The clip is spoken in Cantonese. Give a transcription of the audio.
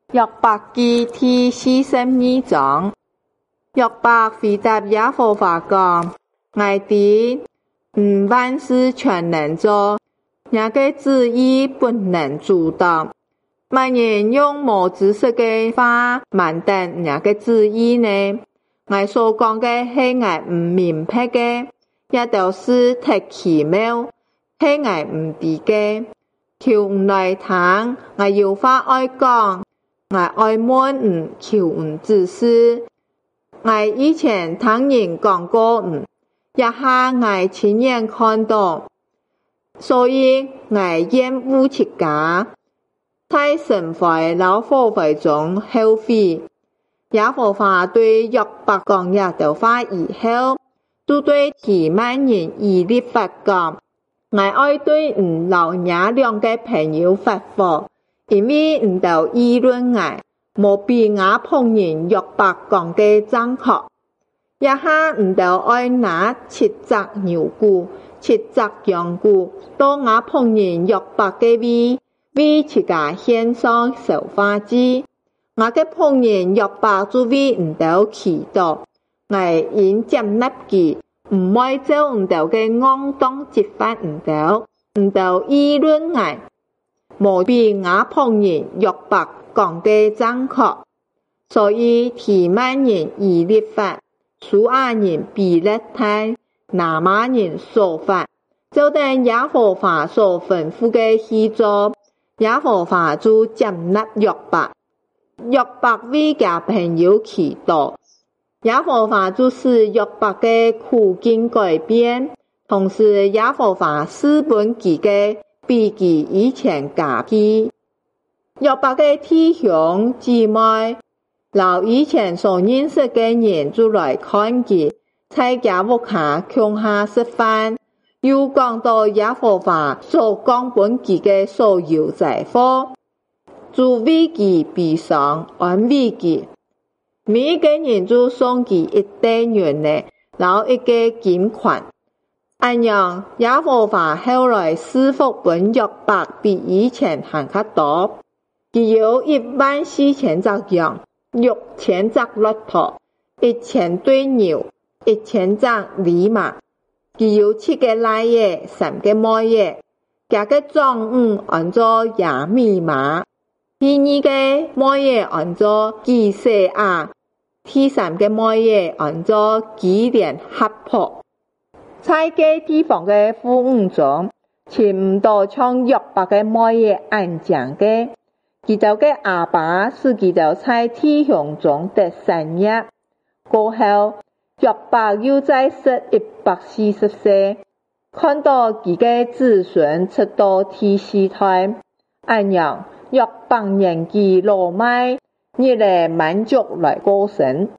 約伯記第42章，約伯回答耶和華講：我知萬事全能做，也個旨意不能阻擋。萬人用無知識的話瞞等也個旨意呢？我所講的係我唔明白的，也就是太奇妙，係我唔知的。求唔來聽，我有話愛講，我愛問求唔指示。我以前聽人講過一下我親眼看到，所以我厭惡自家，在神懷老火會中後悔。耶和華對約伯講一段話以後，就對提曼人以利法講：我愛對老爺兩個朋友發火，因為都議論我，無比我碰人約伯講的正確。一下都愛拿7隻牛牯、7隻羊牯，到我碰人約伯的為自家獻上燒化祭。我嘅碰人約伯就為都祈禱，我應接納佢，唔愛照都嘅惡當責罰都議論我，無比我碰人約伯講嘅正確。所以提曼人以利法、蘇亞人比勒太、拿瑪人所發，就等耶和華所吩咐嘅去做，耶和華就接納約伯。約伯為家朋友祈禱，耶和華就使約伯嘅苦境改變，同時耶和華賜本佢嘅比佢以前加倍。約伯嘅弟兄姊妹，留以前所認識嘅人就來看佢，在家屋下共下食飯，又講到耶和華所講本佢嘅所有財富，就為佢悲傷安慰佢。每一個人就送佢一袋牛奶，然後一個金環。按樣耶和華後來賜福本約伯比以前還較多，佢有14000隻羊，6000隻駱駝，1000對牛，1000隻驢馬。佢有7個奶爺，3個母爺，這個壯按做亞米馬，第2個母爺按做基西亞，第3個母爺按做基連哈珀。在這地方的富翁中，全唔多像約伯的母爺安靜的。佢就嘅阿爸使佢就在弟兄中得產業。過後，約伯又在世140歲，看到佢嘅子孫出到第4代，按樣約伯年紀老邁，日來滿足來過身。